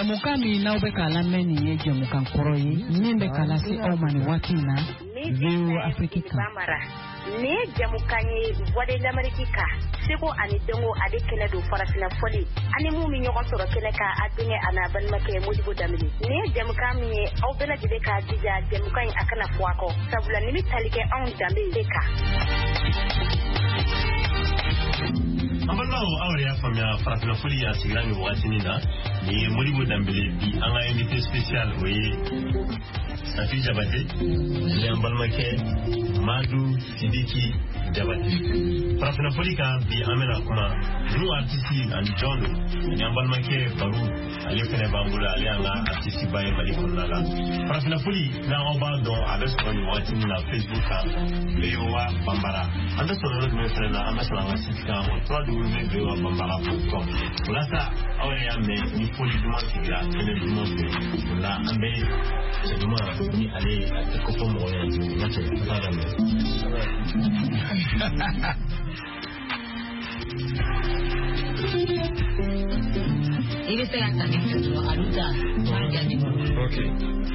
Jamuka mi na ube kala meni ye jamuka koroyi nimbe kala si omani watina View Africa ne jamukanye wade l'Amerika seko ani dengo ade kele do farafina foli ani mu mi nyoko soro kele ka adunye ana banmake mujibu damili ne jamuka mi au bela jide ka dija jamukanye akana fuako sabula nimi talike on dambe deka Ambalao awre ya famia farafina foli ya sigirani watinina ni mujibu damili bi anga invité spécial oye Safi Jabate, Lembalmake, Madu Sidiki Jabate. Farafina Folika bi amena kuma nu artiste and John Lembalmake Baru ale fene bangula ale anga artiste baye bali konala. Farafina Foli na oba don adesso ni watini na Facebook ka Leowa Bambara. Adesso no me frena adesso na sitika mo www.bambara.com. Ulasa awre ya me ni Foli duma siga ene duma se la ambe duma ni aller à te comprendre na te fara me il est à ta aluta okay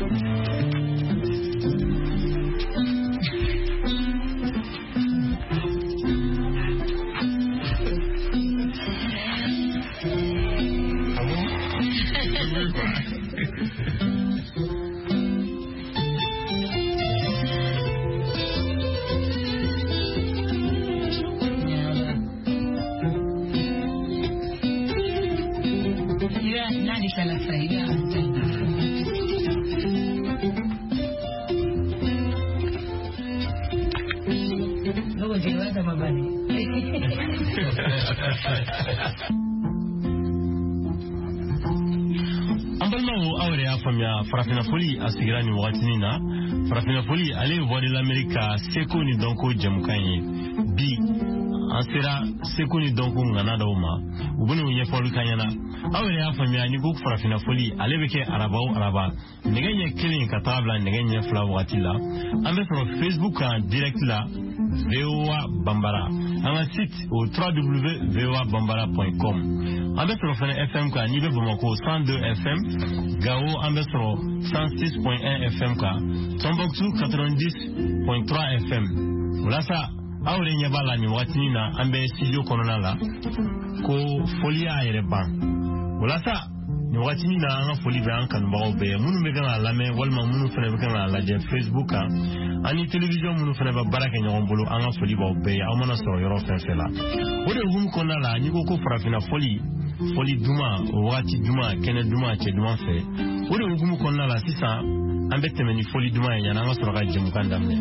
Ambalmao awre ya famia farafina foli asigirani watinina farafina foli ale voix de l'Amérique seko ni donko jamukanye bi ansera seko ni donko nganada uma ubunu nye folu kanyana awre ya famia ni go farafina foli ale beke araba negenye killing katabla negenye fla watila ambe sur Facebook direct la VOA Bambara un site au www.voabambara.com ambe sur FM ka nibe Bamako 102 FM Gao ambe sur 106.1 FM ka Tombouctou 90.3 FM wala sa awre nyabala ni watinina ambe studio konona la ko folia yereban wala sa ni watini na anga foli be an kan bawo be munu be gana lame walma munu fene be gana la je Facebook ani television munu fene ba baraka nyon bolo anga foli bawo be amana so yoro fela wode hum ko na la ni ko farafina foli duma wati duma kene duma che duma fe wode hum ko na la sisa ambete meni foli duma ya na anga so ga jemu kan damne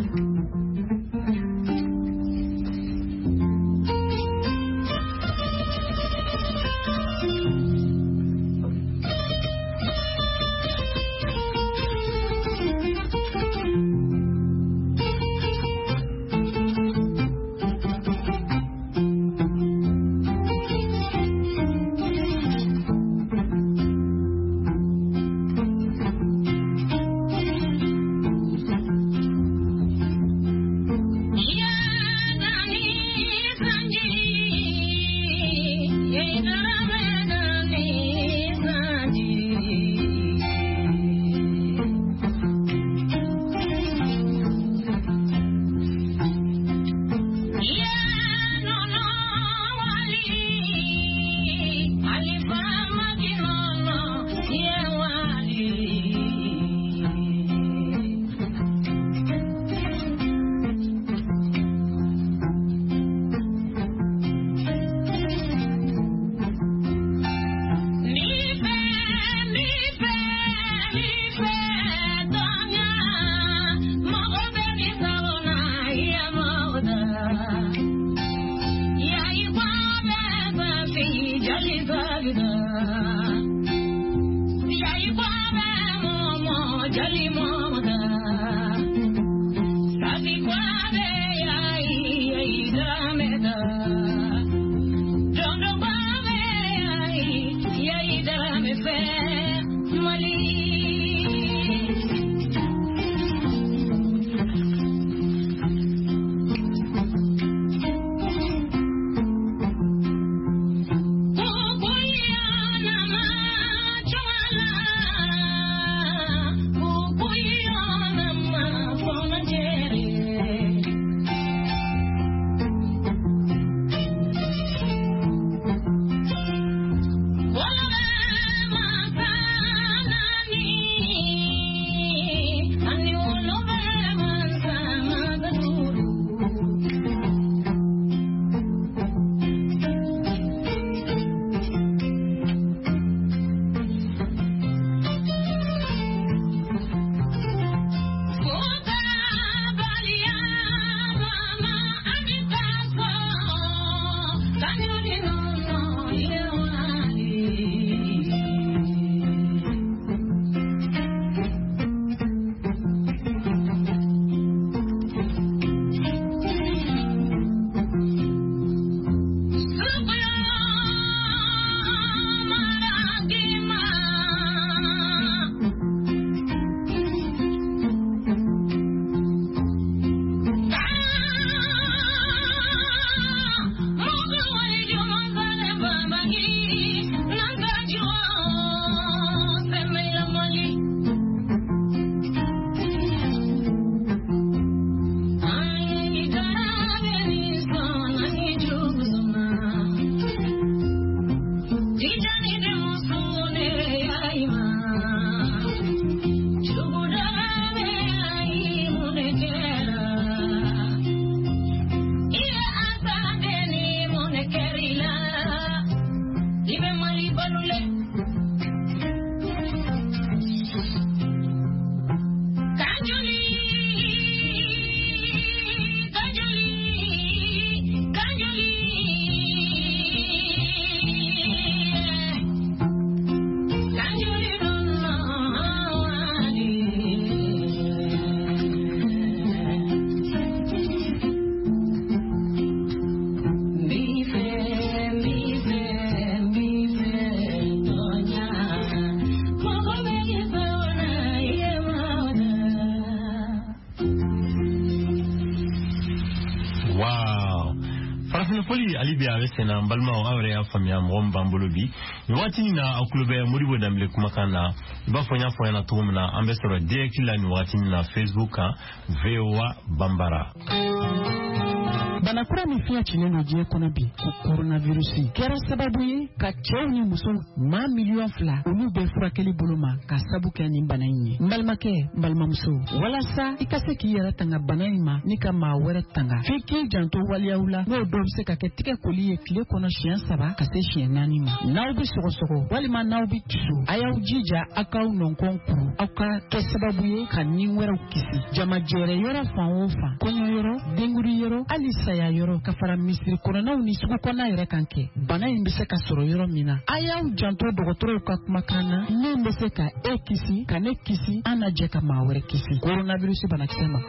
foli ali bi avec sena balma o awre ya famia mo bambolo bi ni wati na aklube Modibo Dambele kumakana ba fonya na tumna ambesoro direct la ni wati na Facebook VOA Bambara. Banakura ni fiya chineno je kono bi ku coronavirus kera sababu ye ka cɛw ni muso ma million fila olu bɛ furakɛli bolo ma ka sabu kɛ ni bana in ye mbalimakɛ mbalimamuso walasa i ka se k'i yɛrɛ tanga bana in ma ni ka maa wɛrɛ tanga f'i k'i janto waliyaw la n'o dɔw bɛ se ka kɛ tigɛ koli ye tile kɔnɔ siɲɛ 3 ka se siɲɛ 4 ma n'aw bɛ sɔgɔsɔgɔ walima n'aw bɛ tusu a y'aw jija aw k'aw nɔnkɔn kuru aw ka kɛ sababu ye ka ni wɛrɛw kisi jamajɛrɛ yɔrɔ fan o fan kɔɲɔ yɔrɔ denguri yɔrɔ hali saya yɔrɔ ka fara misiri kɔnɔnaw ni sugu kɔnɔna yɛrɛ kan kɛ bana in bɛ se ka sɔrɔ yɔrɔ min na a y'aw janto dɔgɔtɔrɔw ka kumakan na min bɛ se ka e kisi ka ne kisi an na jɛ ka maa wɛrɛ kisi coronavirus banakisɛ ma.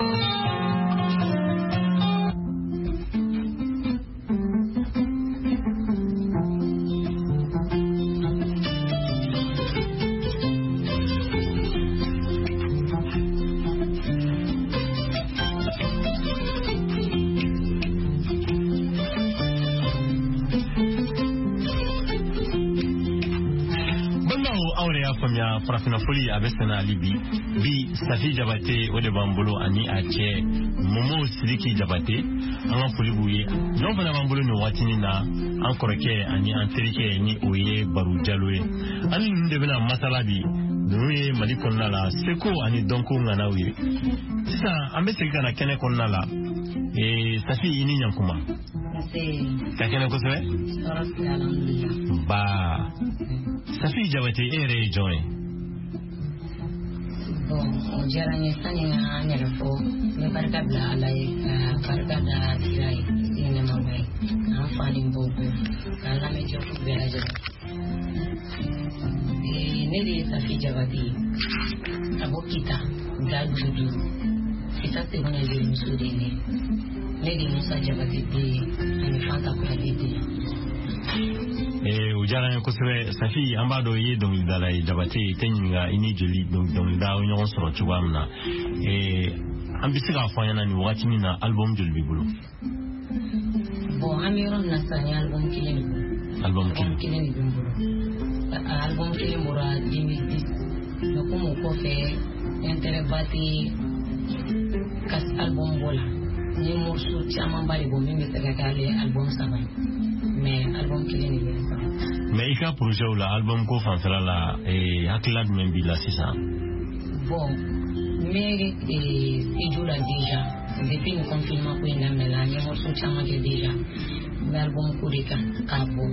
Farafina foli a bɛ sɛnɛ ali bi Safi Jabate o de b'an bolo ani a cɛ Momo Sidiki Jabate an ka foli b'u ye n'o fana b'an bolo nin waatinin na an kɔrɔkɛ ani an terikɛ ni o ye Baru Jalo ye ani ninnu de bɛna masala bi ninnu ye Mali kɔnɔna la seko ani dɔnko ŋanaw ye sisan an bɛ segin ka na kɛnɛ kɔnɔna la Safi i ni ɲankuma ka kɛnɛ kosɛbɛ ba Safi Jabate e yɛrɛ ye jɔn ye o diyara n ye sani n ka n yɛrɛ fɔ n bɛ barika bila Ala ye ka barika da kira ye kisi ni nɛɛma ye k'an fa ni n baw bɛɛ k'an lamɛnjɛkulu bɛɛ lajɛlen ne de ye Safi Jabate ye ka bɔ Kita da dugu Kita Segona muso de ye ne de Musa Jabate den ye ani Fanta Kuyate den o diyara n ye kosɛbɛ Safi an b'a dɔn i ye dɔnkilidala ye Jabate i tɛ ɲininka i ni joli dɔnkilida aw ɲɔgɔn sɔrɔ cogoya min na an bɛ se k'a fɔ an ɲɛna nin wagati min na album joli b'i bolo bon an bɛ yɔrɔ min na sisan ni album kelen de bolo album kelen de bɛ n bolo album kelen bɔra 2010 mais comme o kɔfɛ intérêt ba tɛ ka album bɔ la n ye morceau camanba de bɔ min bɛ se ka kɛ ale album 3 mais album kelen de bɛ n bolo. Mais i ka projet la album ko fanfɛla la hakilila jumɛn b'i la sisan bon n bɛ studio la déjà depuis ni confinement ko in daminɛ la n ye morceau caman kɛ déjà n bɛ album ko de kan k'a bɔ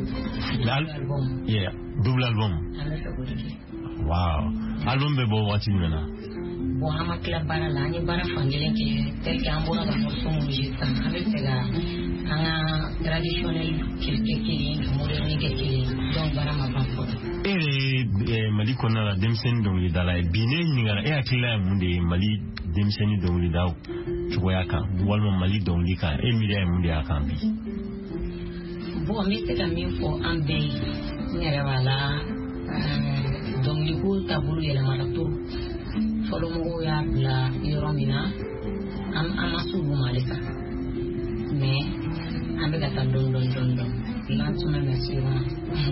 double album an bɛ fɛ k'o de kɛ wow album bɛ bɔ waati jumɛn na bon an ma tila baara la an ye baara fankelen kɛ tel que an bɔra ka morceau minnu jouer sisan an bɛ fɛ ka an ka traditionnel kɛ kelen ka moderni kɛ kelen donc baara ma ban fɔlɔ Mali kɔnɔna la denmisɛnnin dɔnkilidala ye bi ne ɲininkara e hakilila ye mun de ye Mali denmisɛnnin dɔnkilidaw cogoya kan walima Mali dɔnkili kan e miiriya ye mun de y'a kan bi bon n bɛ se ka min fɔ an bɛɛ ye n yɛrɛ b'a la dɔnkiliko taabolo yɛlɛmana trop fɔlɔ mɔgɔw y'a bila yɔrɔ min na an ma se olu ma halisa mais an bɛ ka taa dɔɔni lentement mais sûrement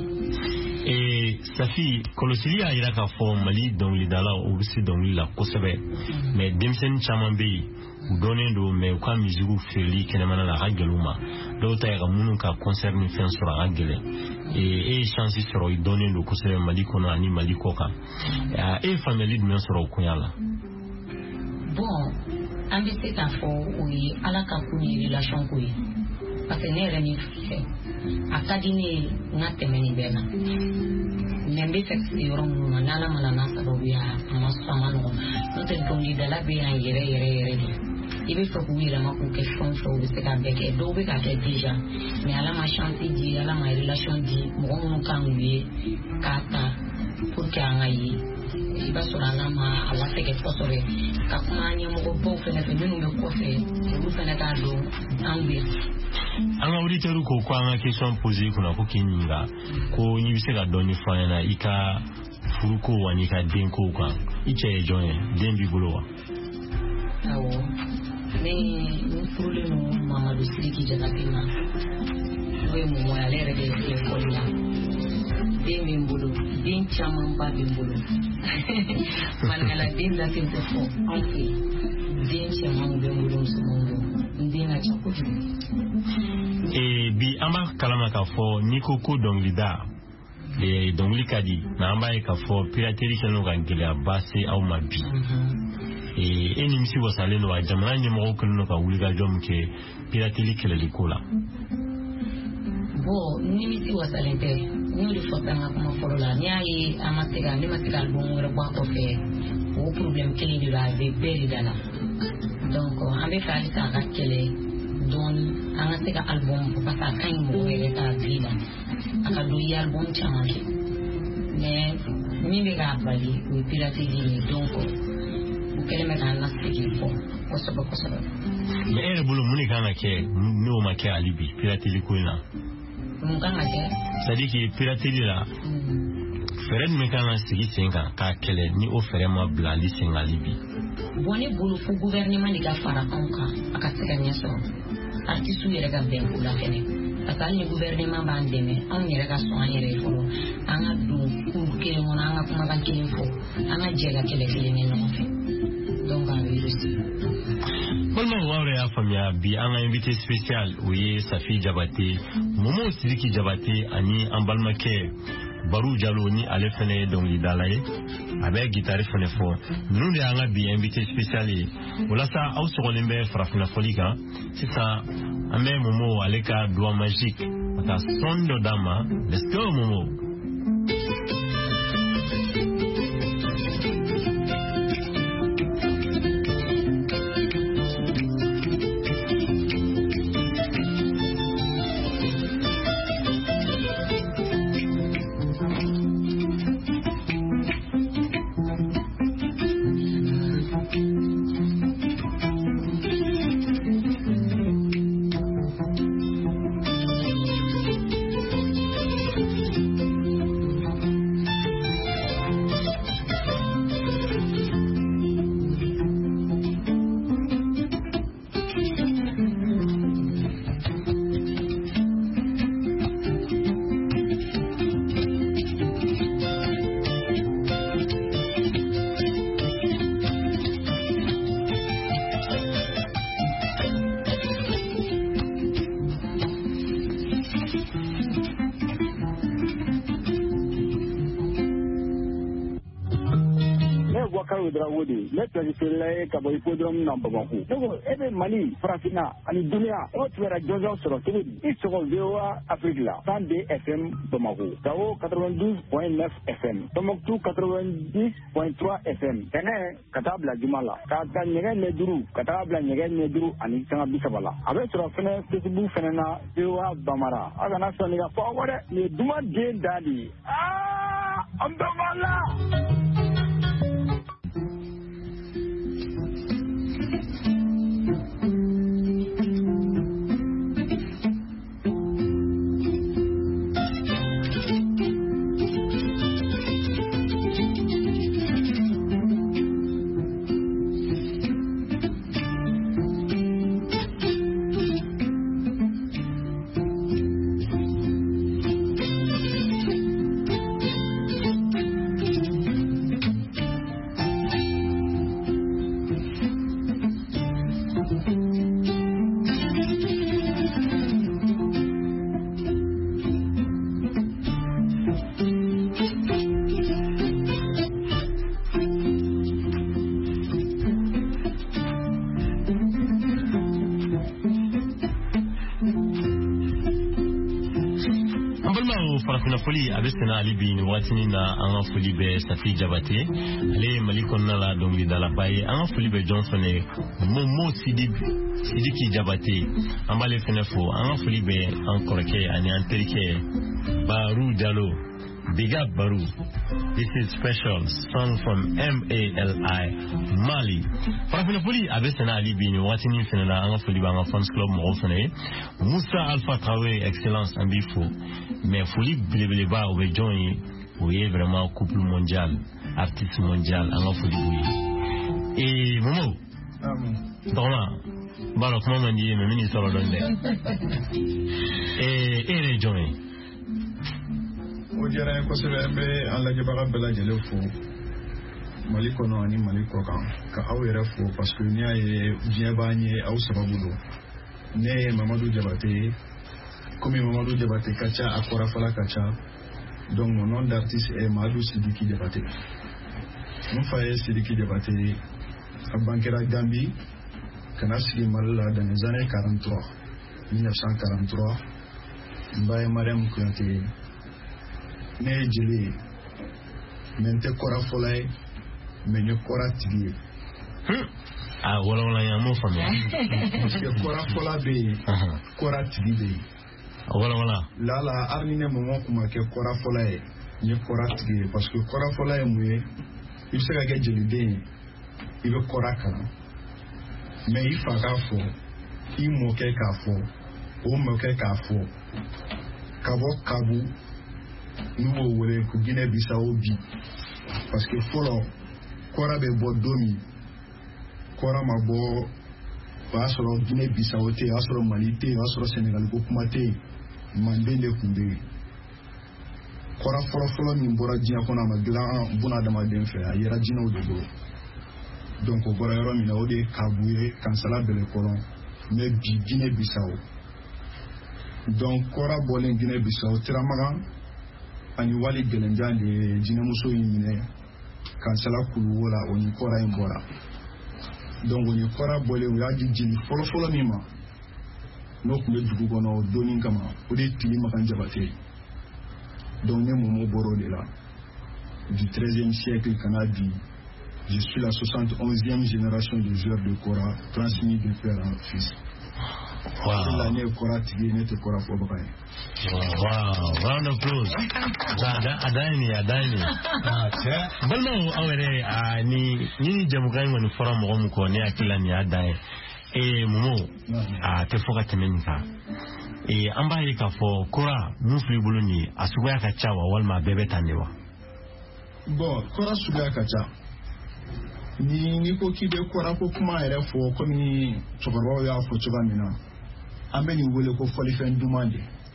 Safi kɔlɔsili y'a jira k'a fɔ Mali dɔnkilidalaw u bɛ se dɔnkili la kosɛbɛ mais denmisɛnnin caman bɛ yen u dɔnnen don mais u ka musique feereli kɛnɛmana la a ka gɛlɛn u ma dɔw ta ye ka minnu ka concert ni fɛn sɔrɔ a ka gɛlɛn e ye chance sɔrɔ i dɔnnen don kosɛbɛ Mali kɔnɔ ani Mali kɔ kan e ye faamuyali jumɛn sɔrɔ o koɲa la bon an bɛ se k'a fɔ o ye Ala ka ko ni relation ko ye parce que ne yɛrɛ min fɛ a ka di ne ye n ka tɛmɛ nin bɛɛ la mais n bɛ fɛ yɔrɔ minnu na n'Ala mana n'a sababuya a ma nɔgɔn n'o tɛ dɔnkilidala bɛ yan yɛrɛ de i bɛ fɛ k'u yɛlɛma k'u kɛ fɛn fɛn u bɛ se k'a bɛɛ kɛ dɔw bɛ k'a kɛ déjà mais Ala ma chance di Ala ma relation di mɔgɔ minnu kan k'u ye k'a ta pour que an ka ye i b'a sɔrɔ Ala ma a latigɛ kosɛbɛ ka kuma an ɲɛmɔgɔbaw fɛnɛ fɛ minnu bɛ kɔfɛ olu fɛnɛ k'a dɔn an bɛ an ka auditeurs ko an ka question poser i kunna ko k'i ɲininka ko n'i bɛ se ka dɔɔni fɔ an ɲɛna i ka furuko ani i ka denko kan i cɛ ye jɔn ye den b'i bolo wa awɔ ne furulen don Mamadu Sidiki Jabate ma we mo ya lere de folia de mimbulu din chaman ba mimbulu manala din la tin ko anfi din chaman mimbulu sumongo din a chakuti bi amba kalama ka fo niko ko donglida dongli kadi na amba ka fo piraterie kanu kan gele abase au mabi enimisi wasaleno wa jamana nyemo ko no ka wuliga jom ke piraterie kele likola bo nimisi wasalente ni de fotanga kuma forola ni ayi amatega ni matega bon wera kwa ko fe o problem kele de la ve beri dala donc ambe fali ta ka kele don amatega album ko pasa kan mo wera ta vida aka do yi album chamake mais ni be ga bali o piraterie ni donc o kele me kan nasiki fo ko sobo mais ere bulu muni kana ke no make alibi piraterie ko na c'est-à-dire que piraterie là feren me kana sigi senga ka kele ni o fere ma blali senga libi boni bulu fu gouvernement ni ga fara onka aka sega nyeso artistu yere ga ben kula fene aka ni gouvernement ba ndeme on yere ga so an yere fo anga du ku kele mona anga kuma ban kele fo anga jega kele kele ne no fe donc on réussit. Comment on a famille bi un invité spécial oui Safi Diabaté Momo Sidiki Diabaté ani ambalmake Barou Diallo ni ale fene donc lidalaye avec guitare fene fo nous de anga bi invité spécial wala sa au sokolembe frafuna folika c'est ça amé Momo aleka doigt magique ata sondo dama let's go Momo. Let's say Kabo Hipodrome number 1. Every Mali, Frafina, and Dunia, what were a dozen sort of things. It's all Veoa Africa, Sunday FM Bamako, Tao 92.9 FM, Tomok 90.3 FM, Kene, Katabla Jumala, Kata Negen Neduru, Katabla Negen Neduru, and Itana Bisabala. A better of Facebook Fenana, Veoa Bamara, Agana Sonia forward, the Duma Jane Daddy. I'm the Mala! Foli abesena alibi ni watini na anga foli be Safi Diabaté ale malikonna la dongli dala baye anga foli be Johnson e Momo Sidiki Diabaté ambale fenefo anga foli be ankoreke ani anterike Barou Diallo. Big up Barou. This is special song from MALI Mali. Parafina foli abesena alibi ni watini fenela anga foli ba anga fans club mo fene Moussa Alpha Traoré excellence ambifo. Mais folie Bileba ou Johnny, où est vraiment couple mondial, artiste mondial, en folie bouillie. Et Momo, dans là, Balo kuma man di me mini solo don de. Rejoin. O jara ko sebe alla je baga bela jele fo. Mali kono ani Mali ko kan ka aw yɛrɛ fo parce que ni ay diɲɛ b'a ɲɛ aw sababu do. Ne Mamadou Diabaté comme Mamadou Diabaté ka ca a kɔrɔ fala ka ca. Donc mon nom d'artiste est Madou Sidiki Diabaté. Mon frère Sidiki Diabaté a banquera Gambie, Kanassi Malala dans les années 43, 1943. Mbaye Mariam Kouyanté, né Djili, mente Kora Folay, mais Kora Tigui. Ah, voilà, il y a un mot famille. Parce que Kora Folay, Kora Tigui. Voilà. Là, Armine moment comment que Kora Folay, ni Kora Tigui, parce que Kora Folay mouillé, il sait que Djili il veut Kora Kala. Mais il faut qu'à faux, il moque qu'à faux, ou moque qu'à faux. Kabo Kabu, nous voulons que Guinée-Bissau bi. Parce que follow, Kora be Bodomi, Kora Mabo, Asoro Guinée-Bissau, Asoro Malite, Asoro Sénégal, Kumate, Mandele Kunde. Kora follow Nimbora Diakona Maglan, Bonadama Denfe, Ayera Dino de Go. Donc au Borero Minaode, Kaboué, Kansala Bele Colon, mais Guinée-Bissau. Donc Kora Bolin Guinée-Bissau, Tiramagan, Aniwali Gelenjan de Dinamuso Yine, Kansala Kuluola, on Kora Imbora. Donc on Kora Bolé, on a dit Jim, follow Nima. Donc le Dugono, Doningama, ou des Tilimakan Diabaté. Donc les Momo Boro de là, du 13e siècle canadien. Je suis la 71e génération de joueurs de Kora, transmis de père en fils. Wow. L'année Kora Tigui n'était Kora Fobaye. Wow, round of applause. Adani. Balma awere ni jamugai wani forum mo ko ne akila ni adai. Momo te foka temenka. Amba yi ka fo Kora nufi buluni asuga ka chawa walma bebe tanewa. Bon, Kora suga ka cha. Ni ko ki be Kora ko kuma ere fo ko ni chokoro ya fo choga mina. Ambe ni wole ko folifen dumande.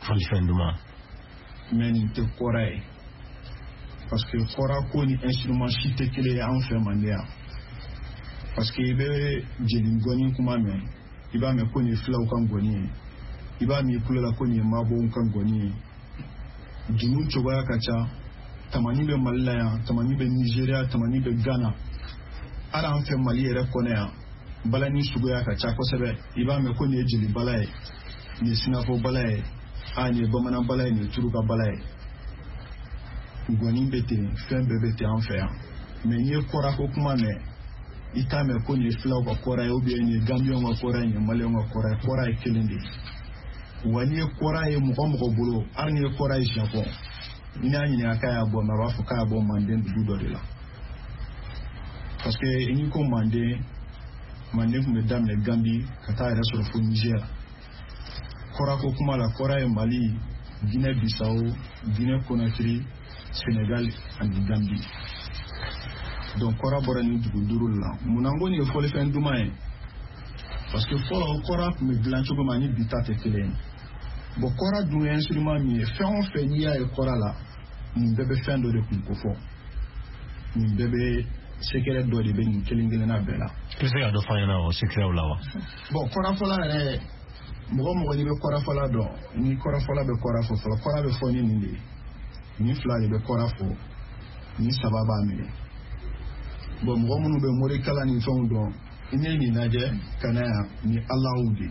Mais ni te Kora e. Parce que Kora ko ni instrument chite kele en fait mandea. Parce que ibe jeli goni kuma me. Iba me ko ni flow kan goni. Iba mi kula ko ni mabo kan goni. Dunu choga ka cha. Tamani be Malaya, tamani be Nigeria, tamani be Ghana. Ara an fɛ Mali yɛrɛ kɔnɔ yan balani suguya ka ca kosɛbɛ i b'a mɛn ko nin ye jeli bala ye nin ye sinafɔ bala ye nin ye bamanan bala ye nin ye turuka bala ye ngɔni bɛ ten fɛn bɛɛ bɛ ten an fɛ yan mais n'i ye Kora ko kuma mɛn i t'a mɛn ko nin ye filaw ka Kora ye ou bien nin ye Gambiyɛnw ka Kora ye nin ye Maliyɛnw ka Kora ye Kora ye kelen de ye wa n'i ye Kora ye mɔgɔ bolo hali n'i ye Kora ye Japon ni n'a ɲininka k'a y'a bɔ mais a b'a fɔ k'a y'a bɔ Manden dugu dɔ de la. Parce que ni ko Manden kun bɛ daminɛ Gambie ka taa yɛrɛ sɔrɔ fo Niger. Kora ko kuma la Kora ye Mali, Guinée-Bissau, Guinée-Conakry, Sénégal ani Gambie. Donc Kora bɔra ni dugu duuru la. Munna n ko nin ye fɔlifɛn duman ye? Parce que fɔlɔ Kora kun bɛ dilan cogo min ni bi ta tɛ kelen ye. Bon Kora dun ye instrument min ye fɛn o fɛn n'i y'a ye Kora la nin bɛɛ bɛ fɛn dɔ de kun kofɔ. Nin bɛɛ bɛ secret dɔ de bɛ nin kelen-kelenna bɛɛ la. I bɛ se ka dɔ fɔ an ɲɛna o secret la wa? Bon kɔrɔfɔla yɛrɛ mɔgɔ n'i bɛ kɔrɔfɔla dɔn ni kɔrɔfɔla bɛ kɔrɔ fɔ fɔlɔ kɔrɔ bɛ fɔ ni nin de ye ni fila de bɛ kɔrɔ fɔ ni saba b'a minɛ. Bon mɔgɔ minnu bɛ morikala ni fɛnw dɔn i ne nin lajɛ ka na yan ni Alaw de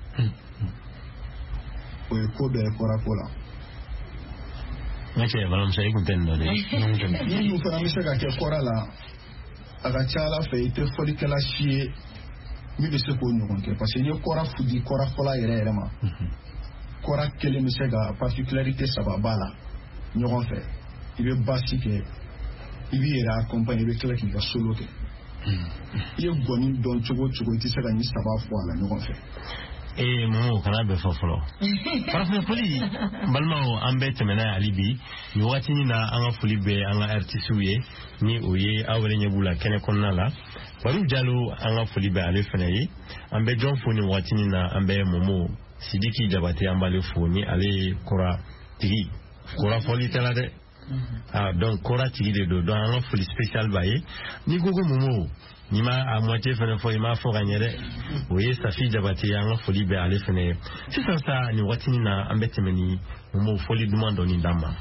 o ye ko bɛɛ ye kɔrɔfɔ la. N ka cɛ balimamuso i kun tɛ nin dɔ de ye. Ni mun fana bɛ se ka kɛ kɔrɔ la a ka ca Ala fɛ i tɛ fɔlikɛla si ye min bɛ se k'o ɲɔgɔn kɛ parce que n ye Kora fudi kɔrɔfɔla yɛrɛ ma Kora kelen bɛ se ka particularité saba b'a la ɲɔgɔn fɛ i bɛ basi kɛ i b'i yɛrɛ accompagner i bɛ tila k'i ka solo kɛ i ye gɔni dɔn cogo o cogo i tɛ se ka nin saba fɔ a la ɲɔgɔn fɛ. mo kana be fofolo parfum foli balmao ambe temena alibi ni watini na anga foli be anga artisu ye ni oye awre nyebula kene konnala waru jalo anga foli be ale fenayi ambe jon foni watini na ambe momo sidiki jabate ambale foni ale kora tigi kora foli tela de donc kora tigi de do don anga foli spécial baye ni gogo momo Nima à moitié fait fois ma fo gagnere oui sa fille jabati anga foli be ale fene c'est ça ni watini na ambetemeni mo foli demande ni dama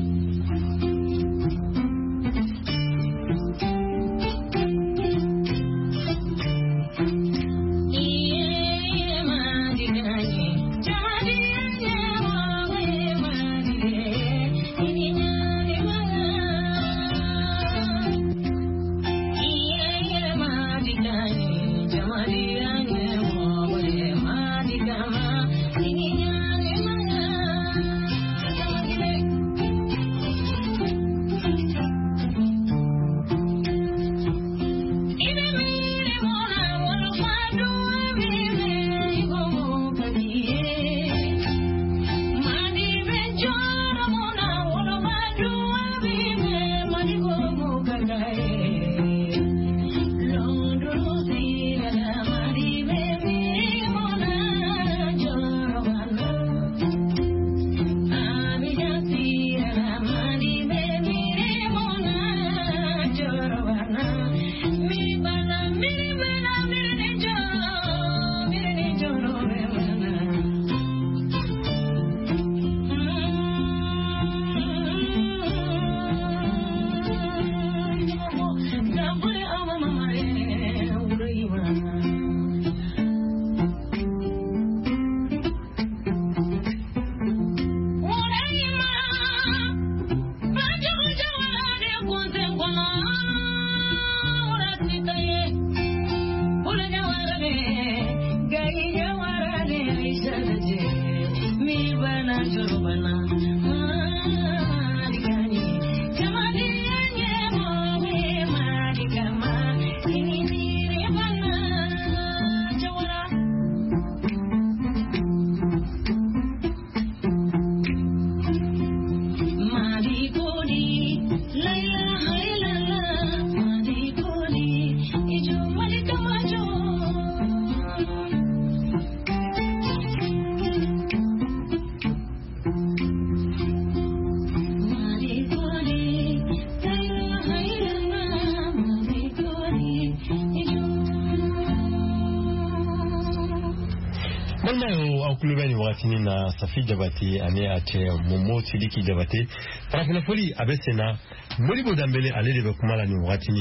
na Safi Jabati ane ache momo Sidiki Jabati parafina foli abesena Modibo Dambele ale de kumala ni watini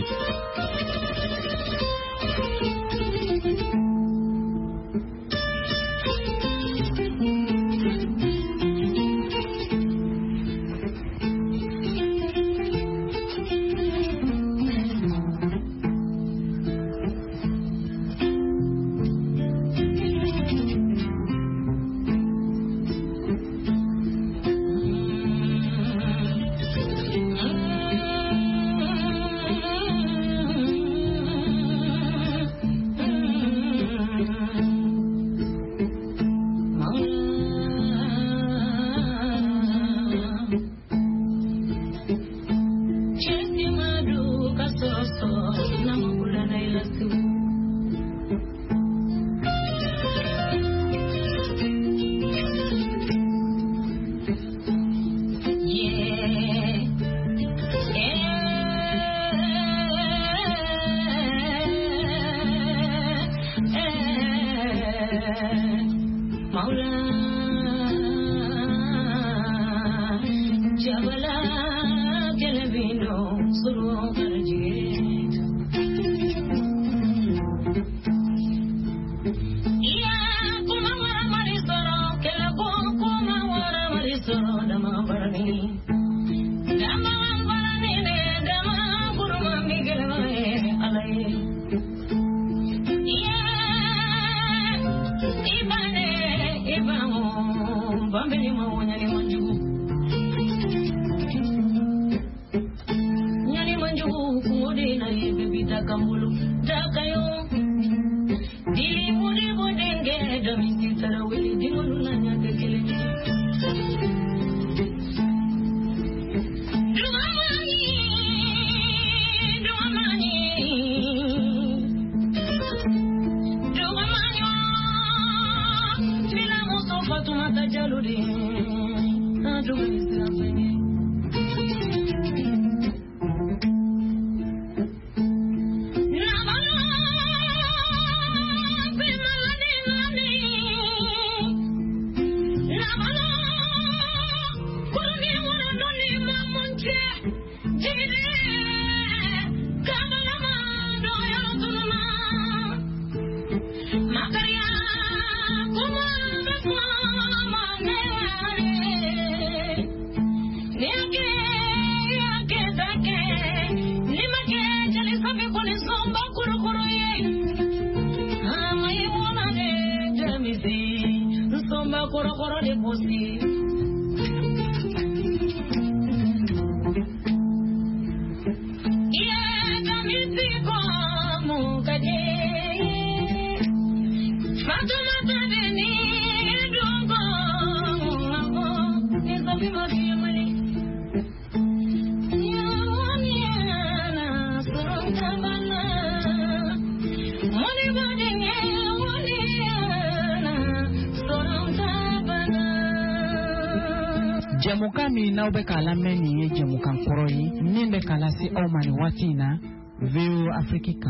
Jamuka mi na ube kala meni ye jamukan koroi nimbe kala si omani watina veo Afrika.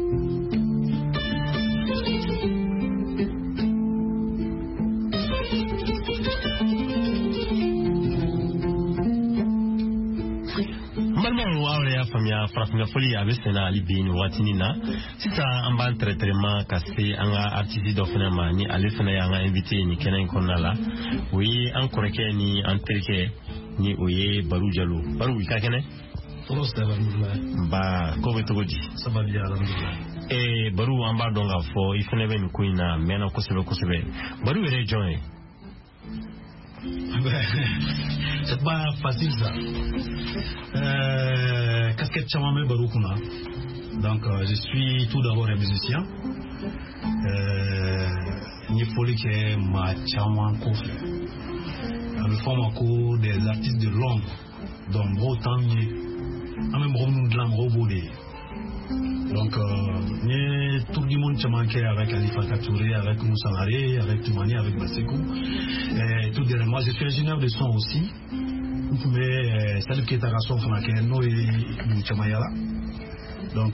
Famia Frafina Folie avec Sena Libin Watinina. Si ça en bas traitement cassé, un artiste d'offrement ni allez faire un invité ni Kenan Konala. Oui, en correct ni en terre ni oye Barou Jalou. Barou Kakene? Ba, comment tu dis? Ça va bien, et Barou en bas donc à fond, il faut never nous couiner, mais non, Kosovo. Barou est rejoint. C'est pas facile ça. Casquette Chamame Baroukuna. Donc je suis tout d'abord un musicien. Nifolike ma Chaman Kofi. Je forme des artistes de l'ombre. Donc autant même de l'ombre. Donc tout le monde se manquait avec Alifa Katouré, avec Moussa Maré, avec Toumani, avec Basekou. Tout derrière moi, je suis ingénieur de son aussi. Mais Salif Ketara son Fanake, no et Mouchamayala. Donc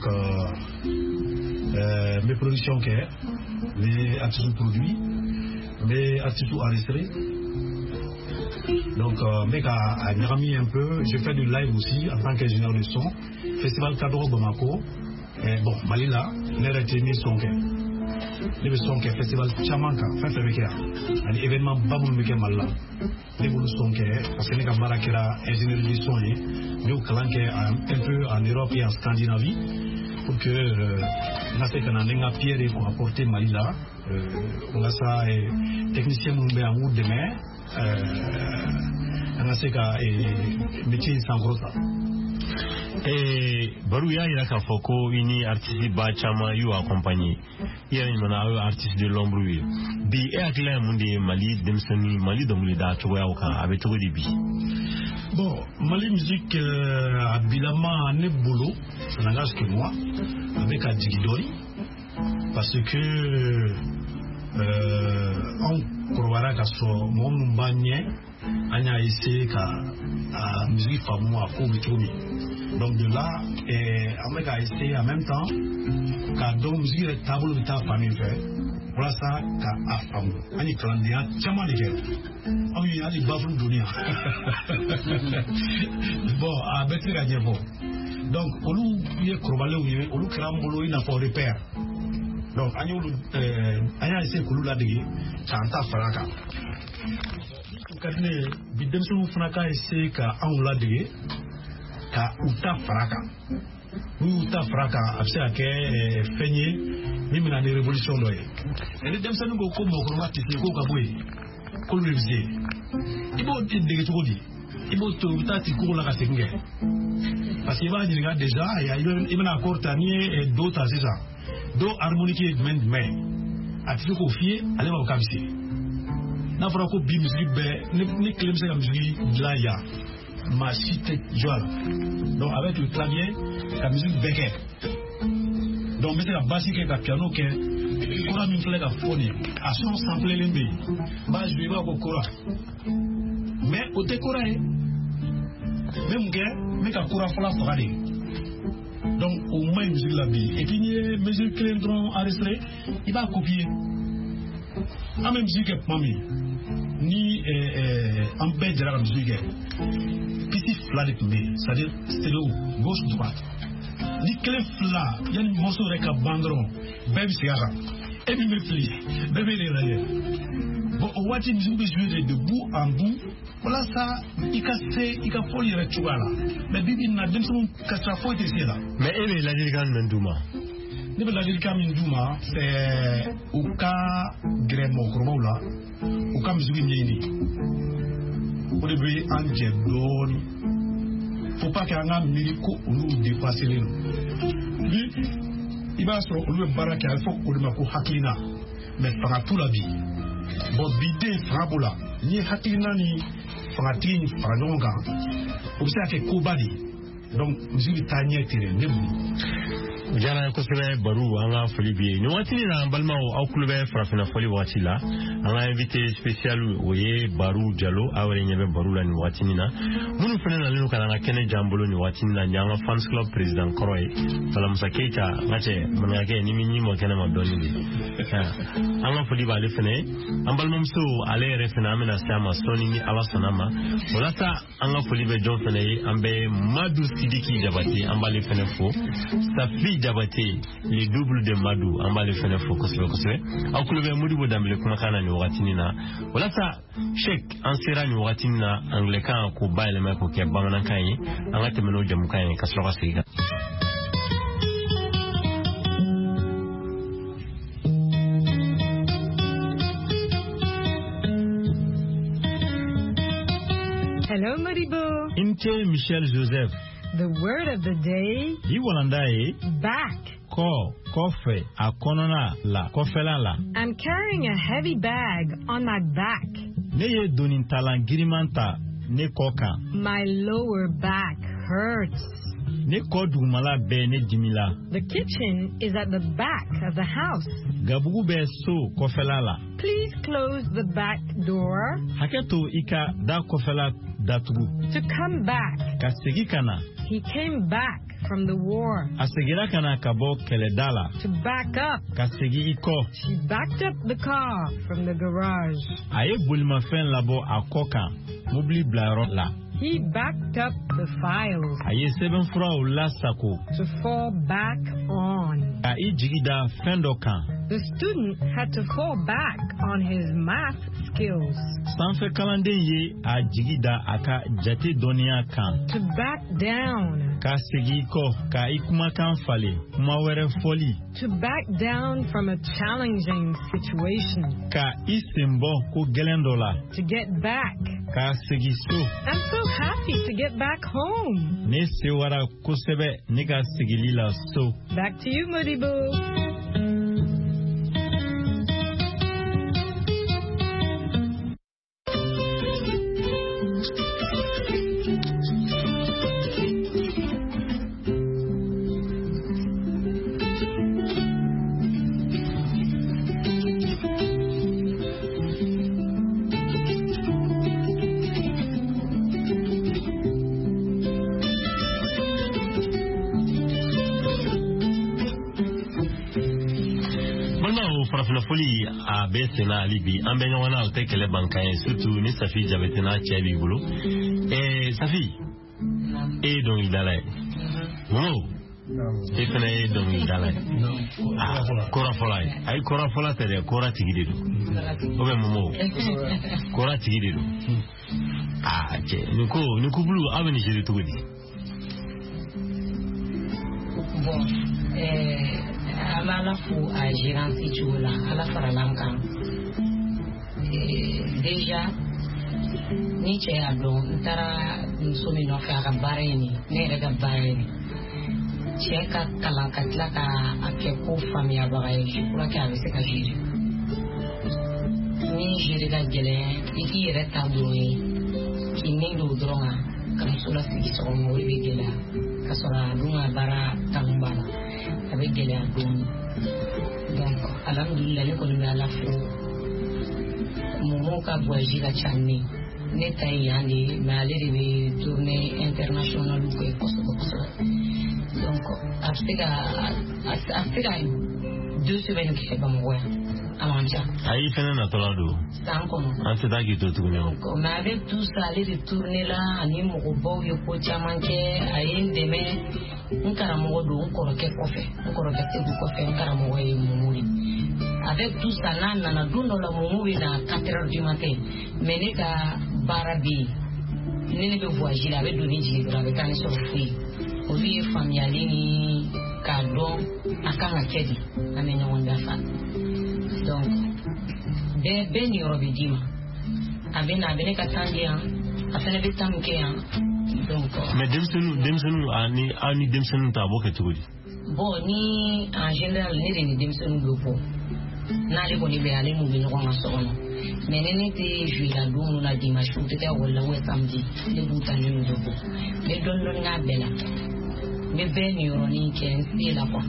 mes productions, les artistes produits, les artistes enregistrés. Donc, mec a mis un peu, je fais du live aussi en tant qu'ingénieur de son. Festival Kadoro Bamako. Bon, Malila, l'air été mis son cœur. Le son cœur, festival Chamanka, fin février. Un événement Baboul Meke Malala. Les boules son cœur, parce que les camarades qui ont ingénieur de son, nous calanquons un peu en Europe et en Scandinavie. Pour que nous ayons un pierre pour apporter Malila. On a ça, technicien Moumbe en route de mer. On a ça, métier sans gros. Barouya il a qu'à Foko, une artiste Bachama, you accompagné. Il y a une artiste de l'ombre. Bi et à clair, Mundi, Mali, Demsoni, Mali, Domulida, Touaoka, avec tout le débit. Bon, Mali musique, à Bilama, Nebolo, ça n'engage que moi, avec Adjigidori, parce que, on croira qu'à son mon bagné, on a essayé qu'à musique famille à Koubitoumi. Donc de là, on a essayé en même temps qu'à donc musique de tableau de ta famille fait. Voilà ça qu'à famille. On est clandéen, tellement de guerre. On y a des bafous d'Unia. Bon, à Betty Gadjebo. Donc, on nous y est crobalé, on nous crambolo, il n'a pas de repère. Donc, on a essayé que nous l'a dit, Chanta Franca. Kadne bidemsu Franca essayé qu'à on l'a dit. Ka uta fraka uta fraka afse ake fenye mimi na révolution loye ele dem sanu go ko mo ko mati ko ka boy ko revise ibo de ko di ibo to uta ti ko la ka senge parce que va dire déjà il y a une accord tanier et d'autres c'est ça do harmonique men a ti ko fie ale ba ka bisi na fara ko bi musique be ni claim c'est la musique là ya ma cité joie donc avec le clavier la musique beke donc mettre la basse que la piano que kora min fle ka phone a son sample lembe ba je vais ko kora mais o te kora même que mais ka kora fala fagade donc au moins musique la bi et puis ni musique claim dron enregistré il va copier en même musique mami ni en bête de la musique petit fla de c'est-à-dire stéréo gauche droite ni clé fla yani morceau rek a bandron bébé sigara et puis me plie bébé les rayés bon on voit une musique jouer de bout en bout voilà ça il ka folie rek chouala mais bibi na dem son kasa faut essayer là mais et la dirigeante Mendouma ne la dirigeante Mendouma c'est au cas gremo cromo là au cas musique ni au début en jedoni faut pas qu'il y ait un miracle où nous dépasser les lui il va se retrouver baraka il faut qu'on le mette haklina mais par tout la vie bon bidé frabola ni haklina ni fratini franonga observe que kobadi donc musique tania tiré jana ko sebe baru anga foli bi ni wati ni na balma au clube frafina foli wati la anga invité spécial oye baru Diallo awre nyebe baru la ni wati ni na munu fene na linu kana kene jambolo ni wati ni na nyanga fans club president Koroy fala Musa Keita ngache manake ni minyi mo kene ma doni bi anga foli ba le fene ambalma mso ale refena amena sama soni ni ala sonama wala sa anga foli be jon fene ambe Madu Sidiki Jabati ambale fene fo Safi Jabate les doubles de Madou ambale fene fo kosbe au club Modibo Dambele kuma kana ni wakati na wala sa Sheikh ansera ni wakati na Anglican ko baile ma ko ke bangana kai angate meno jamu kai kasro kasiga Hello Modibo. Inte Michel Joseph. The word of the day. Iwalandae. Back. Kofe, akonona la, kofela la. I'm carrying a heavy bag on my back. Neye donintalan girimanta ne koka. My lower back hurts. Ne kodumala be ne dimila. The kitchen is at the back of the house. Gabugu be so kofela la. Please close the back door. Haketo ika da kofela datugu. To come back. Kasegi kana. He came back from the war. Asegira kana kabo keledala. To back up. Kasegi iko. She backed up the car from the garage. Aye bulma fen labo akoka. Mobli blaro la. He backed up the files. Aye seven fura ula sako. To fall back on. Aye jigida fendoka. The student had to fall back on his math skills. Sanfe kalande ye a jigida aka jate donia kan. To back down. Ka segi ko ka ikuma kan fale kuma were foli. To back down from a challenging situation. Ka isembo ko gelendola. To get back. Ka segi so. I'm so happy to get back home. Ne se wara kusebe ne ka segi lila so. Back to you, Modibo. foli a besena alibi ambenya wana utekele bankaye surtout ni Safi Jabetena Chebi bulu Safi donc idala no efene donc idala kora folai ay kora fola tere kora tigididu obe momo kora tigididu je nuko bulu abeni jeri tugudi bon ala fu a gérance chula ala faralanka déjà ni che adon tara nsumi no ka bareni ne daga bareni che ka kala katla ka ake ko famia bagai shukura ka bise ka jiri ni jiriga gele iki reta doyi kini do dronga kam sula sigi so mo be gela kasora dunga bara tambara abe gele adun donc alhamdulillah le ko ni ala fo mo ka voyager la chani ne tay yandi mais aller de tournée internationale ko donc Africa 2 semaines qui fait pas moi Aïe, fait un atolado. Ante dagi to tukune. Mais avec tout ça, aller de tourner là, ani mo bo yo ko chamanke, ayen deme, nkara mo do nkoro ke kofe, nkoro ke te du kofe, nkara mo e mumuri. Avec tout ça là, na dundo la mumuri na 4h du matin. Meneka barabi. Nene be voyager avec doni ji, avec kan so fui. O vie familiale ni cadeau akanga kedi, amenya wonda fa. Donc, de ben yorobidima. Abena katandia, afena betamkeya. Donc, mais demsenu ani demsenu tabo keturi. Bon, ni en général ni demsenu lopo. Na le boni be ale mu bino kwa sono. Mais nene te juila do na dimanche ou te wala we samedi, le butani mu lopo. Mais don nga bela. Mais ben yoroni ken si la quoi.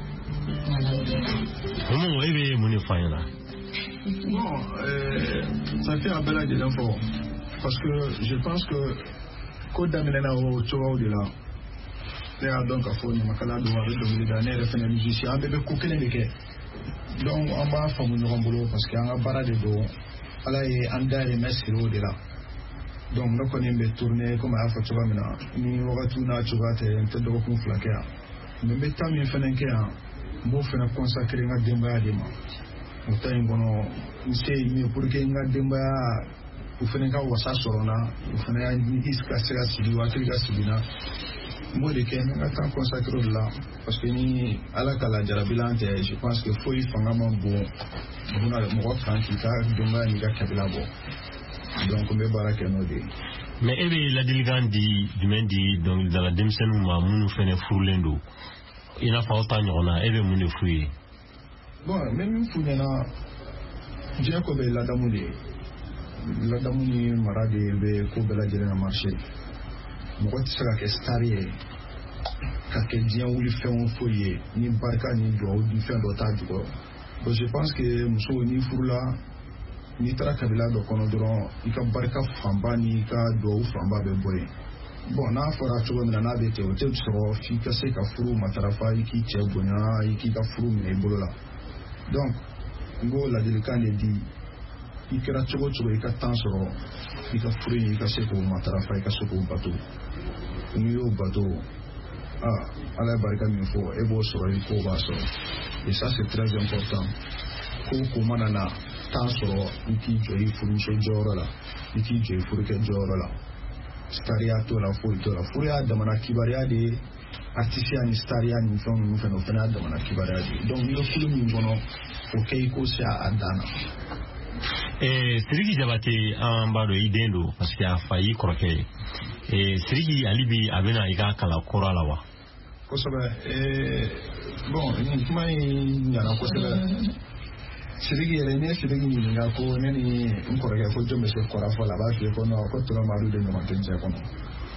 Comment est-ce mon effet Bon, ça fait un bel aide d'infos. Parce que je pense que quand Damilena au Tchouaou de là, il y a donc à fond, il y a un de l'année, il y a un musicien, un bébé coquin de quai. Donc, on va faire mon boulot parce qu'il y a un barrage de dos. Alors, il y a un dernier mestre de là. Donc, nous connaissons les tournées comme à Fatouba maintenant. Nous avons tout naturel, un peu de recours flaqué. Mais maintenant, il faut un bon fait consacrer un débat à des mains. Autant qu'on sait mieux pour qu'il y ait un débat pour faire un cas où ça sort là, pour faire un disque à la civile ou à la civile. Moi, de qu'il y ait un temps consacré là, parce que ni à la Calajarabilante, je pense qu'il faut y faire un bon, on a le mot tranquille, débat ni Kabila bon. Donc, on va barrer que nous dit. Mais la déléguée du Mendi, donc dans la démission où nous faisons un fourlendo. Il n'a pas autant on a élevé mon fruit. Bon, même si on a Jacob et la Damouni Marade et Kobela de la marché. Moi, tu sais que Starié, quand quelqu'un voulait faire un foyer, ni barca ni doigt, ni faire d'autres. Donc, je pense que Mousso ni Fourla, ni Tarakabila, donc on a droit, il y a barca famba, ni ka doigt famba de boy. Bon, na fora tuwa na nabete hotel soro fika se ka furu matarafa iki chebonya iki ka furu me bolola. Donc, ngo la delikane di ikera tuwa ika tansoro ika furu ika se ko matarafa ika se ko bato. Nuyo bato. Ah, ala barika mi fo ebo soro iko baso. Et ça c'est très important. Ko manana tansoro iki joyi furu so jorola. Iki joyi furu ke jorola. Staria to la furia de mana kibaria de artificial staria ni fon fena de mana kibaria de donc le film ni bono OK ko sia adana Sirigi Jabate en bas de idendo parce qu'il a failli croquer Sirigi alibi abena iga kala kora lawa ko sabe bon ni kuma ni yana ko sabe Sirigi elene sirigi ni ngako neni nkorege ko jombe se kora fola ba fi ko no ko to maru de no matenje ko no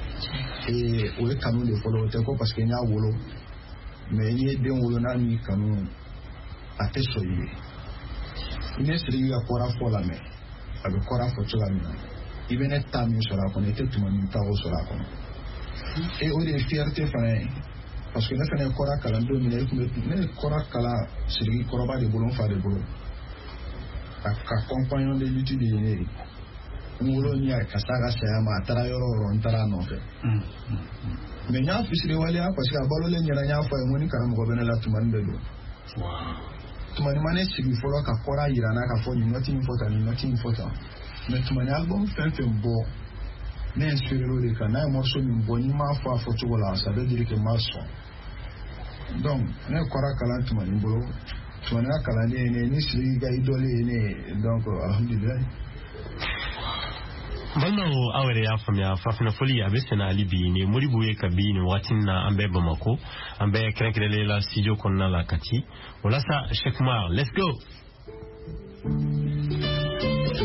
o e kanu le folo te ko parce que nya wolo mais ni de wolo na mi kanu ateso yi ni sirigi ya kora fola me abi kora fo chola mi ibene tami sora ko ne te tuma mi tawo sora ko e o de fierté fane parce que ne fane kora kala ndo mi ne kora kala sirigi koroba de bolon fa de bolon compagnon de l'étude de Mouronia, Casaga, Sayama, Tarayoro, Tarano. Mais now, Fisriwalia, parce que Bologna, Yanya, for a money, Caramogobena to Mandelo. To my money, you follow Capora, Iranaka, for nothing important. Mais to my album, Fenton Bo, Nance Filorica, I'm also in Bonima for Chola, Sabedic Masso. Donc, no Coracalan to Manibolo. Tona kalane ni sliga idole ne donc alhamdulillah Bano awere ya famia fafina foli abesena alibi ni muribuye kabini watina ambe Bamako ambe krenkele la studio konna la kati wala sa Sheikh Mar let's go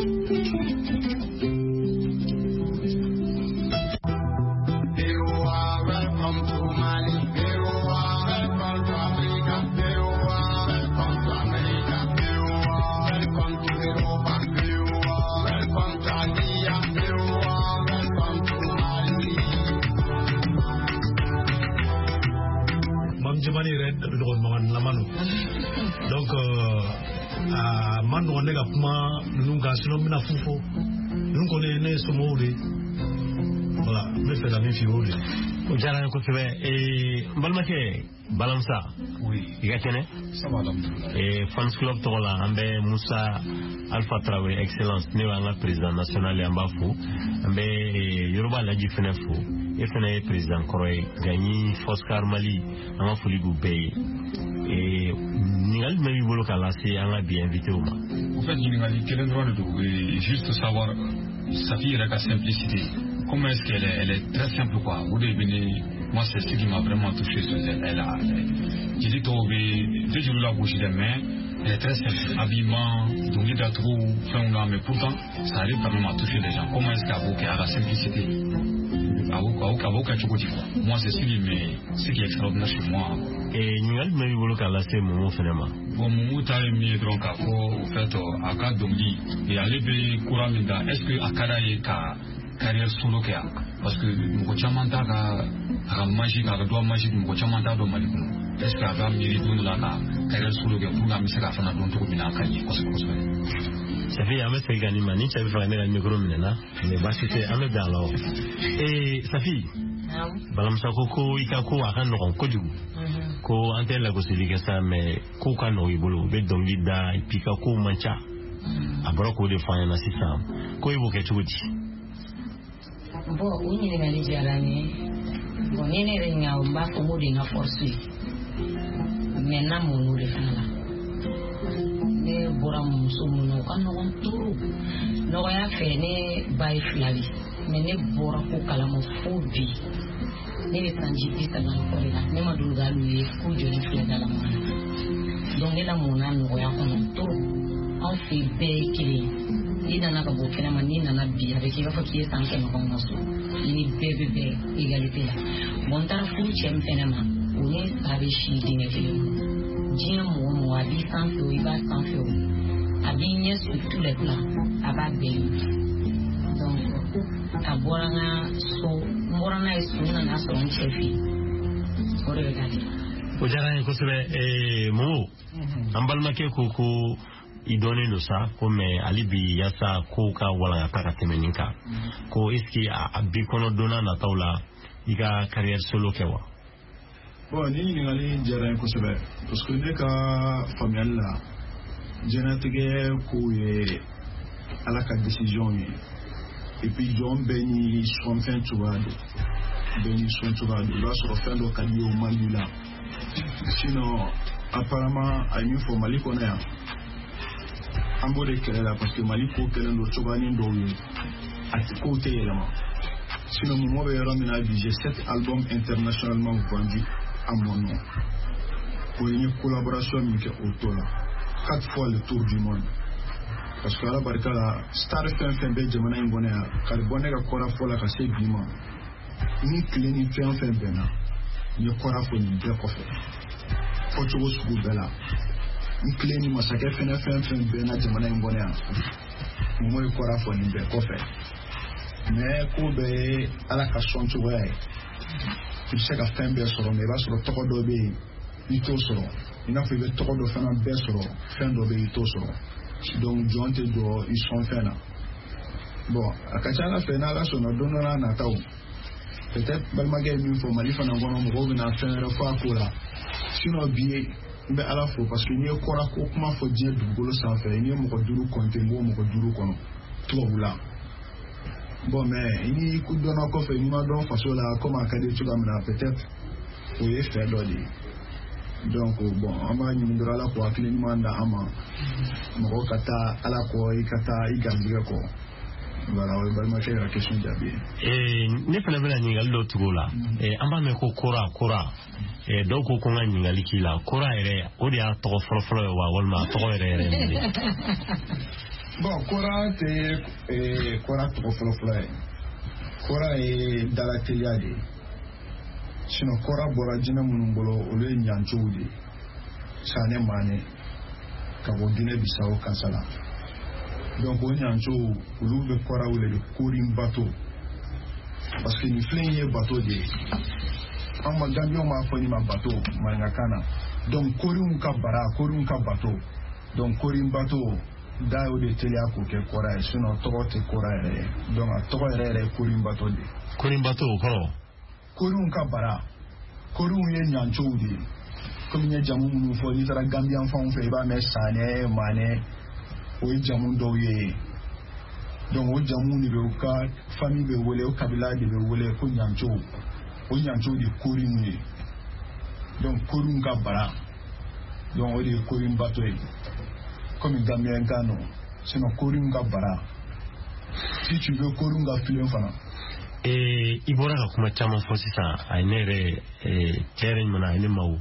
mega kuma nous gasino mina fufo nous connaît ce mot voilà me fait la même figure o jara ko sebe balmake balamsa oui igakene fans club to la ambe Moussa Alpha Traoré excellence ne wanga président national yamba fu ambe Yoruba laji fenefu e fene président Koroy gagni Oscar Mali anga fuli gubey ningal mewi bolo kala c'est anga bien invité au ma en fait ningal quel endroit de juste savoir sa fille avec la simplicité. Comment est-ce qu'elle est? Elle est très simple quoi. Vous devez moi c'est ce qui m'a vraiment touché sur elle. J'ai dit que dès que je la bouche des mains, elle est très simple. Habillement, donc il y a trop fin là, mais pourtant ça arrive quand même à toucher les gens. Comment est-ce qu'elle a la simplicité? Moi c'est ce qui est extraordinaire chez moi. Et nous allons voir c'est Momo finalement. Bon Momo t'as mis donc à au fait à cas d'omli et aller payer courant minda. Est-ce que à cada carrière solo que parce que beaucoup chamanta ka magique ka doit magique beaucoup chamanta do mali est-ce que ava mérite nous la carrière solo que pour la mise à fana don to bina kany parce que ça fait ame se gani mani ça fait le micro minena mais bah c'était ame dans là et Safi balamsa ko ikako akan no ko dugu ko antela ko silika sa mais ko kan no ibolo be dongi da ipika ko mancha abroko de fanya na system ko ibo ke tuji bo unyi ngali jarani bo nene renga umba ko mudi na force mena monu de fana ne bora muso muno kan no turu no ya fe ne bai flavi mene bora ko kala mo fobi ne be tanji pita na ko ila ne madulu galu ko joni fle dala mo donc ne la mona no ya ko turu en fait be kiri ni nana ka bo kena mani nana bi avec il va faut qu'il est en kena comme ça ni bébé égalité là bon tar fu chem fenema on est avec chi dingue dia mo abi sans feu il va sans feu abi nye sur tous les plans aba be donc aborana so morana est na so on chefi pour regarder o jara ko sebe mo ambal make ko idone no sa comme alibi yasa ko ka wala ka temeninka ko iski abi kono dona na taula iga carrière solo kewa bon ni ngali jara ko sebe parce que ne ka familial la jenatige ko ye ala ka décision yi et puis John Beni son fin tuado là sur fin do kadi o mandula sinon apparemment a une formalité qu'on a ambo de kela parce que Mali ko kelen do chobani do yi ati côté élément sinon mo be ramena budget 7 albums internationalement vendus à mon nom pour une collaboration avec Otola 4 fois le tour du monde parce que la barka la star fin be jamana ngona carbone ga kora fola ka se bima ni kleni fin bena ni kora fo ni be ko fe fo to su bela ni kleni masake fin bena jamana ngona mo kora fo ni be ko fe mais ko be ala ka son to way il se ka fin be soro me ba soro to ko do be ni to soro ina fo be to ko do fana be soro fin do be to soro donc jonte do ils sont faits là bon akachana fait na la sono donora na taw peut-être balmagay mi fo mali fana ngono mo go na fenere fo akula sino bié be ala fo parce que ni kora ko kuma fo die dugolo sa fait ni mo ko duru konte mo ko duru kono to wula bon mais ni ku dona ko fe ni ma don faso la comme akade tu gamna peut-être o ye fait dodi donc bon amba ni ndura la ko akile ni manda ama mo kata ala ko ikata igambiga ko voilà o ba ma chez la question d'abi ne fana bela ni ngal do la amba me ko kora donc ko ngani ngali kila kora ere o dia to folo wa walma to ere bon kora te kora to folo kora e dala teliade sino kora bora jina munungolo ole nyanchudi sane mane ka bo Guinée Bissau kansala donc on nyancho ulu be kora ule de korim bateau parce que ni flenye bateau de amma gambio ma foni ma bateau ma ngakana donc korim ka bara korim ka bateau donc korim bateau da o de telia ko ke kora sinon to te kora re donc to re Korimbato de Korimbato ko Korun ka bara Korun ye nyancho de comme ni jamu mu fo ni tara Gambian fa on fe ba me sane mane o jamu do ye donc o jamu ni be ka famille be wole o kabila de be wole ko nyancho o nyancho de Korin ni donc Korun ka bara donc o de Korimbato e comme Gambien Gano sinon Korin ka bara si tu veux Korun ga filen fana ibora ka kuma chama fo sisan ay nere terrain mana ine mawu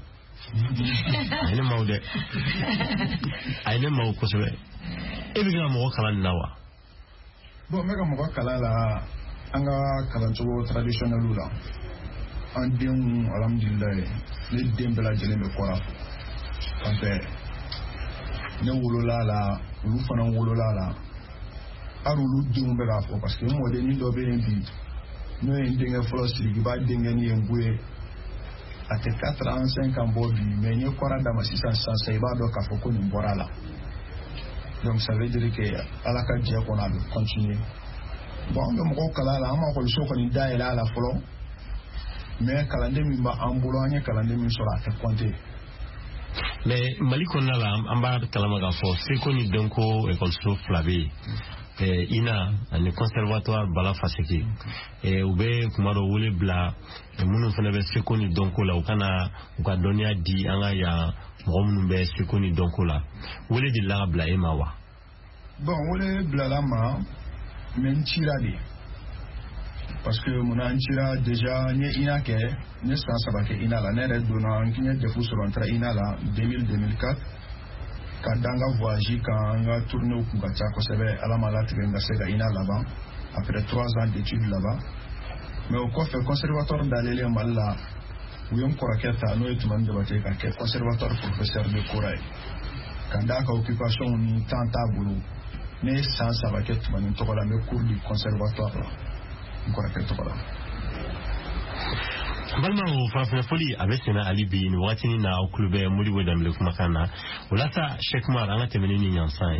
ine mawu de ine mawu ko sebe ebiga mo kala nawa bon mega mo kala la anga kala to traditionnel la en dem alhamdulillah le dem bela jele me kora ante ne wolola la lu fana wolola la aru lu dem bela fo parce que mo de ni do be ndi no ndenge flosri ba ndenge ni ngwe ate 4 ans 5 ans bobi mais ni kora dama 600 sai ba do ka fo ko ni borala donc ça veut dire que ala ka je ko na continuer bon ngam ko kala la ma ko so ko ni daila la folo mais kala ndemi ba ambulanye kala ndemi so la te compter mais maliko na la amba kalama ga fo c'est ko ni donko école so flavé ina ani conservatoire bala faseki ube kumaro wole bla munu fana be sekoni donko la ukana uka donia di anga ya munu be sekoni donko la wole di la bla emawa bon wole bla la ma men tira di parce que muna tira déjà ni ina ke ni sa sabake ina la ne dona nkinya defu sur entra ina la 2004 kadanga voyage kanga tourner au Kugacha ko sebe ala malati nga sega ina là-bas après 3 ans d'études là-bas mais au coffre conservatoire d'Alélé Malla où yom koraketa no etuman de baté ka conservatoire professeur de Koray kanda ka occupation ni tantabulu ne sans sabaket man to la me cours du conservatoire koraketa ko la balma o farafina foli abesena alibi ni wakati ni na okulube muri wedam le kumakana ulata Sheikh Mar anga temeni ni nyansai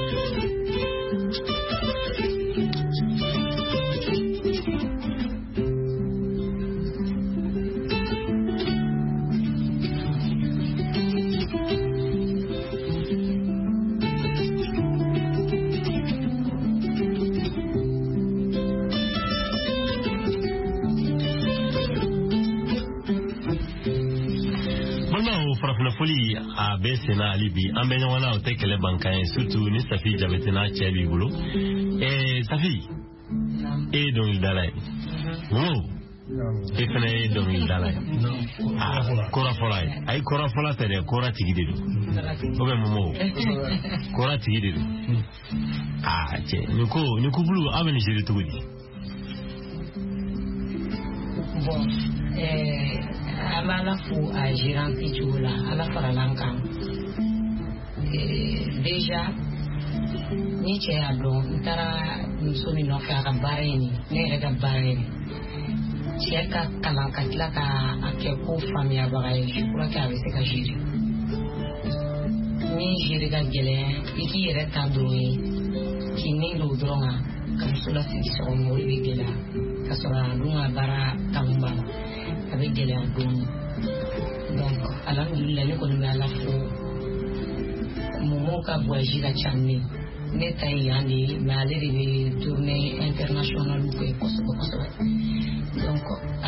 foli a besena alibi ambenya wana otekele bankaye surtout ni Safi jabetena chebi bulo Safi don il dalay efene don il dalay kora folay ay kora fola tere kora tigididu obe momo kora tigididu che niko bulu abeni jeri tugudi bon ala fo a giranti chula ala faralanka déjà ni che ado ntara nsoni no ka bareni ne ga bareni cheka kala katla ka akeko famia bagaye kura ka avese ka jiri ni jiri ga gele iki yere ta doyi kini do dronga ka sula si so mo igela ka sura lunga bara tamba avec des lerdons donc alhamdulillah ni kono ala fo mo ka voyager la channel neta yandi ma aller de tournée internationale ko koso donc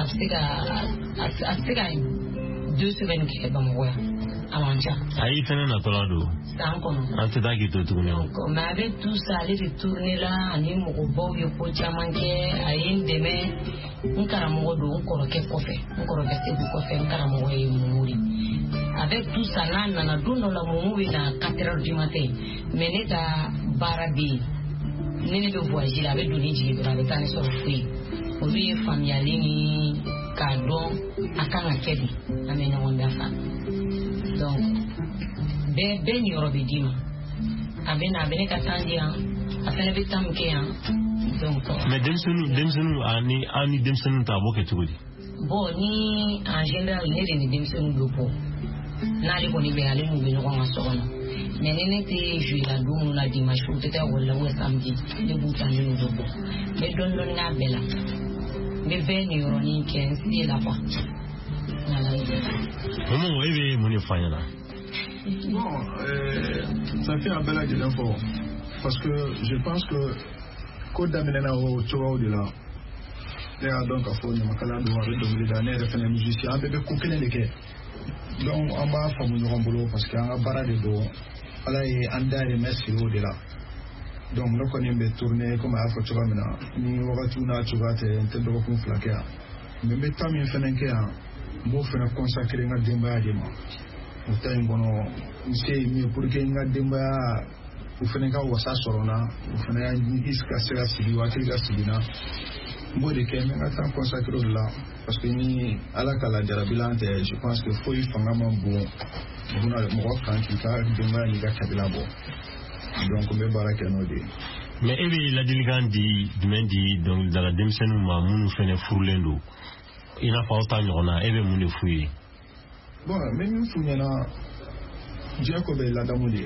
afika 2 semaines ke ba mo amanja ayi fene na tolado san kono ante dagi to tugune ko ma avec tout ça aller de tourner là ani mo ko bo yo ko chamanke ayin deme nkaramogo do nkoroke kofe nkoroke sebu kofe nkaramogo ye mumuri avec tout ça là nana dono la mumuri na 4h du matin mais ne ta barabi nene be voyager la be doni jigi do la be tane so fui obi famille ni kadon akana kedi amena wonda fa donc be ni robi dima abena bene katandia afena be tamke ya donc mais demsunu ani demsunu ta boke tugudi bon ni en général ne ni demsunu do po na le ko ni be ale mu be no ko ngasono mais nene te jouer la don la dimanche ou peut-être wala ou samedi ne boutan ne dobo mais don na bela mais veni roni ken si la quoi comment ebe moni fanyana bon ça fait un bel agent fort parce que je pense que code d'amener au choix de là et donc à fond makala do avec de l'année de faire musicien bébé coquine les que donc on va faire mon boulot parce que on a barré de dos ala et andare merci au de là donc nous connaissons tourner comme à faut choix maintenant ni wakati na choix te do ko flaquer mais metam en fait que mo fait consacrer na demba de moi o tay bono c'est mieux pour que nga demba o fait ka wasa sorona o fait ni iska sera sibi wa kila sibina mo de que nga tan consacrer là parce que ni ala kala jarabilante je pense que faut y fanga bon buna mo kan ki ka demba ni ga kabila bo donc me baraka no de mais ebe la diligan di dimendi donc dans la demsenu ma munu fene furlendo ina fa autant nyona ebe munu fuyi bon même funyana Jacob la damudi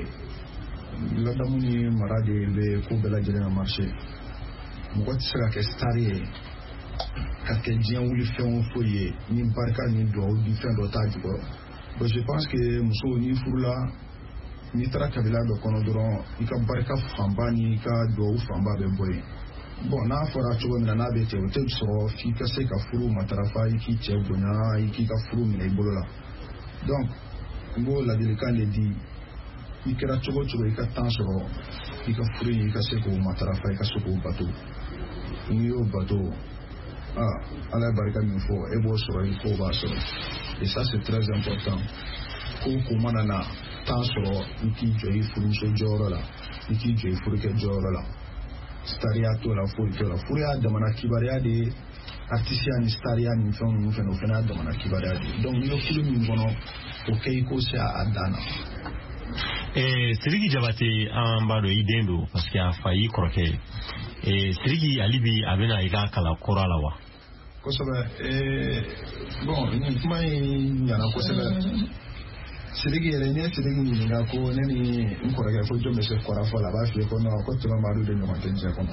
marade le ko bela jere na marché mo ko tsaka ke starie ka ke dien wuli fe on foye ni barka ni do di fe do ta di ko bon je pense que muso ni furula ni tara kabila do kono doron ika barka famba ni ka do famba be boy bon na fora chugo na na be te o te so fi ka se ka furu matarafa iki che bonya iki ka furu mi bolola donc ngo la delikan le di ikera chugo ika tansoro ika furu ika se ko matarafa ika so ko bato ni o bato ala barka mi fo e bo so ko ba so et ça c'est très important ko manana tansoro iki joyi furu so jorola iki joyi furu ke jorola staria to la furia de mana kibaria de artisian staria ni fena de mana kibaria de donc yo kulu mi bono okay ko sa adana Sirigi Jabate ambado idendo parce que a failli croquer Sirigi alibi abena ika kala korala wa ko sabe bon ni kuma yana ko sabe Sirigi ne sirigi ni ga ko ne ni nkora ga ko jombe se kora fola ba fi ko no ko tuma maru de no matenje ko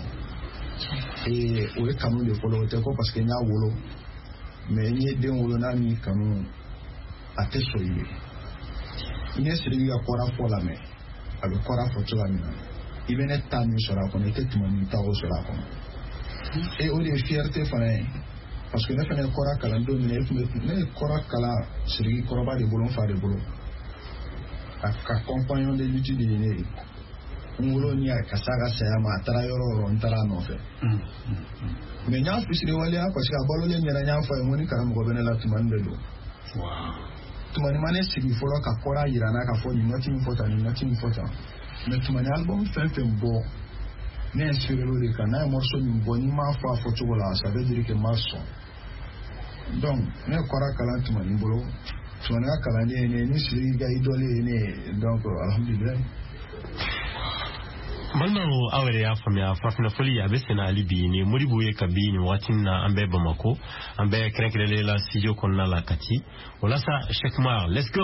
o e kanu de folo te ko parce que nya wolo mais ni de wolo na ni kanu ateso yi ni sirigi ga kora fola me abe kora fo tula mi na ibene tami sora ko ne te tuma ni tawo sora ko e o de fierté fane parce que ne fane kora kala ndo ne kora kala sirigi koroba de bolon fa de bolon accompagnant de l'utilité ngolo ni akasaga sayama trayoro rontara no fe mais nya fisire walia parce que abalo le nyara nya fa ngoni karam go benela tumande do wow tumani mane sigi folo ka kora yirana ka fo ni nothing important mais tumani album fait bon mais inspiré lo de kana morceau ni bon ni ma fa fo chokola ça veut dire que marson donc ne kora kala tumani bolo Sonia Kalani ni siri ga idole ne donc alhamdulillah Malmaro awere ya famia fafina foli ya besena alibi ni muribu ye kabini watina ambe Bamako ambe krekrele la studio konna la kati wala sa Shekmar let's go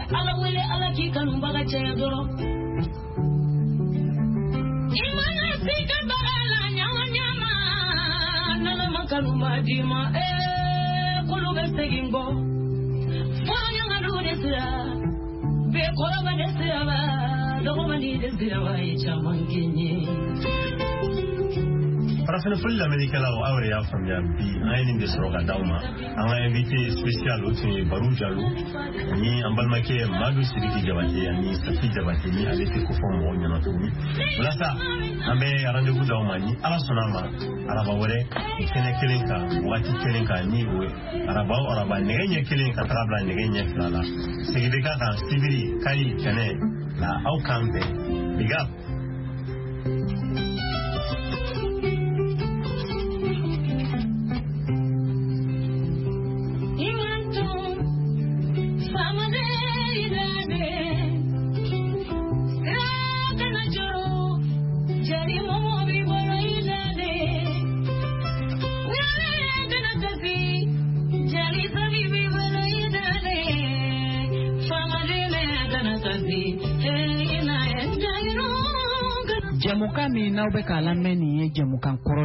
ala wele ala ki kanu baga caya doro imana sika bagala nyawa nyama nana makanu madima kulu besegimbo foro nyanga do desira be kola ba desira ba dogo mani desira ba chamangenye Parafina fuli l'Amérique là au awre ya famia bi ayin de soroga dauma anga invité spécial autre Barou Diallo ni ambalmake Madou Sidiki Diabaté ni Safi Diabaté ni alete ko fo mo nyana tumi wala sa ambe rendez-vous dauma ni ala sonama araba wore kene kelenka wati kelenka ni we araba negenye kelenka trabla negenye flala segideka kan sibiri kai kene la au kambe bigap Jamuka mi na ube ka lameni ye jamukan koro